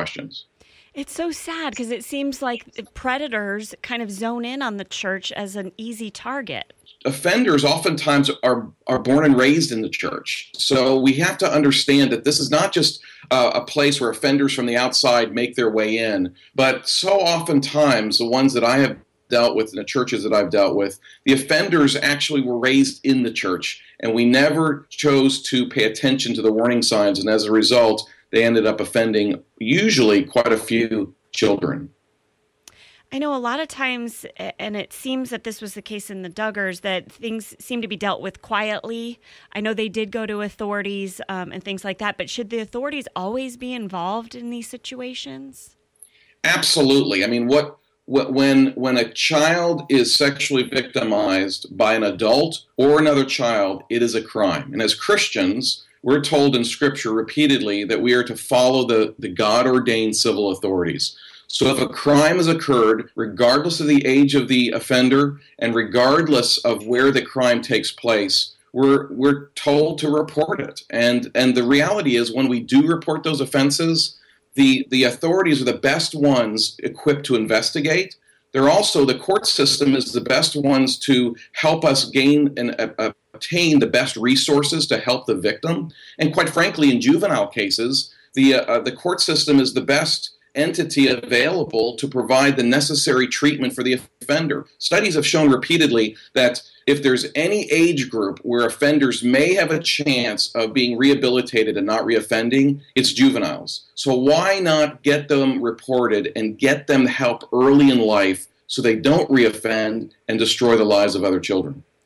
questions. It's so sad because it seems like predators kind of zone in on the church as an easy target. Offenders oftentimes are born and raised in the church. So we have to understand that this is not just a place where offenders from the outside make their way in, but so oftentimes the ones that I have dealt with in the churches that I've dealt with, the offenders actually were raised in the church, and we never chose to pay attention to the warning signs, and as a result, they ended up offending usually quite a few children. I know a lot of times, and it seems that this was the case in the Duggars, that things seem to be dealt with quietly. I know they did go to authorities and things like that, but should the authorities always be involved in these situations? Absolutely. I mean, when a child is sexually victimized by an adult or another child, it is a crime. And as Christians, we're told in Scripture repeatedly that we are to follow the God-ordained civil authorities. So if a crime has occurred, regardless of the age of the offender and regardless of where the crime takes place, we're told to report it. And the reality is when we do report those offenses, the authorities are the best ones equipped to investigate. They're also, the court system is the best ones to help us gain and obtain the best resources to help the victim. And quite frankly, in juvenile cases, the court system is the best entity available to provide the necessary treatment for the offender. Studies have shown repeatedly that if there's any age group where offenders may have a chance of being rehabilitated and not reoffending, it's juveniles. So why not get them reported and get them help early in life so they don't reoffend and destroy the lives of other children?